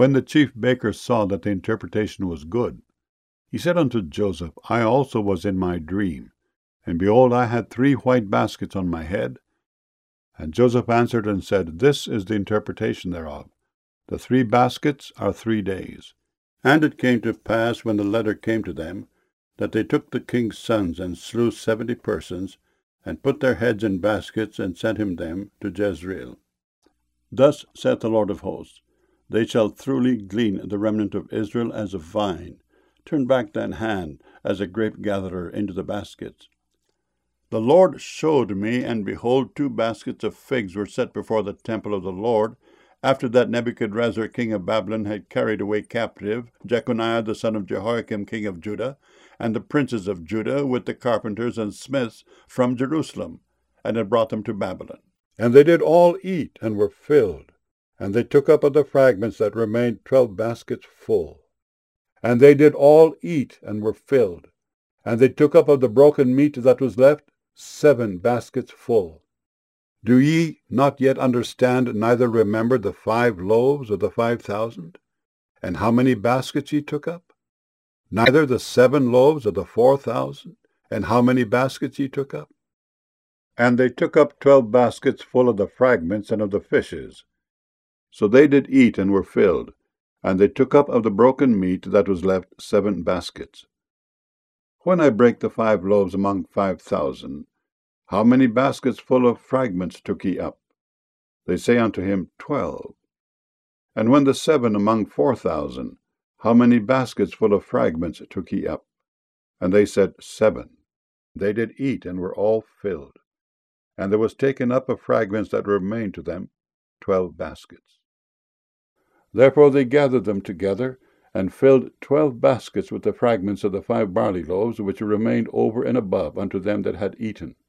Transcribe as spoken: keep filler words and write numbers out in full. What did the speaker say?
When the chief baker saw that the interpretation was good, he said unto Joseph, I also was in my dream, and behold, I had three white baskets on my head. And Joseph answered and said, This is the interpretation thereof. The three baskets are three days. And it came to pass, when the letter came to them, that they took the king's sons, and slew seventy persons, and put their heads in baskets, and sent him them to Jezreel. Thus saith the Lord of hosts, They shall truly glean the remnant of Israel as a vine. Turn back thine hand as a grape-gatherer into the baskets. The Lord showed me, and behold, two baskets of figs were set before the temple of the Lord, after that Nebuchadrezzar king of Babylon had carried away captive Jeconiah the son of Jehoiakim king of Judah, and the princes of Judah with the carpenters and smiths from Jerusalem, and had brought them to Babylon. And they did all eat, and were filled. And they took up of the fragments that remained twelve baskets full. And they did all eat, and were filled. And they took up of the broken meat that was left seven baskets full. Do ye not yet understand, neither remember the five loaves of the five thousand, and how many baskets ye took up? Neither the seven loaves of the four thousand, and how many baskets ye took up? And they took up twelve baskets full of the fragments and of the fishes. So they did eat, and were filled. And they took up of the broken meat that was left seven baskets. When I brake the five loaves among five thousand, how many baskets full of fragments took ye up? They say unto him, Twelve. And when the seven among four thousand, how many baskets full of fragments took ye up? And they said, Seven. They did eat, and were all filled. And there was taken up of fragments that remained to them twelve baskets. Therefore they gathered them together, and filled twelve baskets with the fragments of the five barley loaves, which remained over and above unto them that had eaten.